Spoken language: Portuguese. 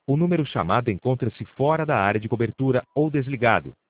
O número chamado encontra-se fora da área de cobertura ou desligado.